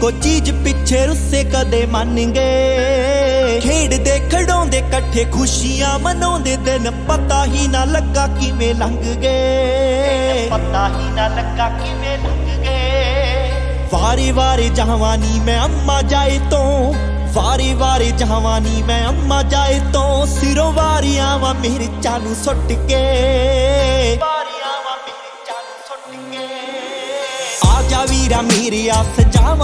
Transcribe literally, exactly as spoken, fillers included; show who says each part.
Speaker 1: ਇੱਕੋ ਚੀਜ਼ ਪਿੱਛੇ ਰੁੱਸੇ ਕਦੇ ਮੰਨ ਗਏ। ਖੇਡਦੇ ਖੜਾਉਂਦੇ ਇਕੱਠੇ ਖੁਸ਼ੀਆਂ ਮਨਾਉਂਦੇ ਦਿਨ ਪਤਾ ਹੀ ਨਾ ਲੱਗਾ ਕਿਵੇਂ ਲੰਘ ਗਏ। ਪਤਾ ਹੀ ਨਾ ਲੱਗਾ ਕਿਵੇਂ ਲੰਘ ਗਏ। ਵਾਰੀ ਵਾਰੀ ਜਵਾਨੀ ਮੈਂ ਅੰਮਾ ਜਾਏ ਤੋਂ, ਵਾਰੀ ਵਾਰੀ ਜਵਾਨੀ ਮੈਂ ਅੰਮਾ ਜਾਏ ਤੋਂ, ਸਿਰੋਂ ਵਾਰੀਆਂ ਵਾ ਮੇਰੇ ਚਾਨੂੰ ਸੁੱਟ ਕੇ, ਵਾਰੀਆਂ ਵਾ ਮੇਰੇ ਚਾਨੂੰ ਸੁੱਟ ਕੇ। ਆ ਜਾ ਵੀਰਾ ਮੇਰੇ ਆਸ ਜਾਵਾਂ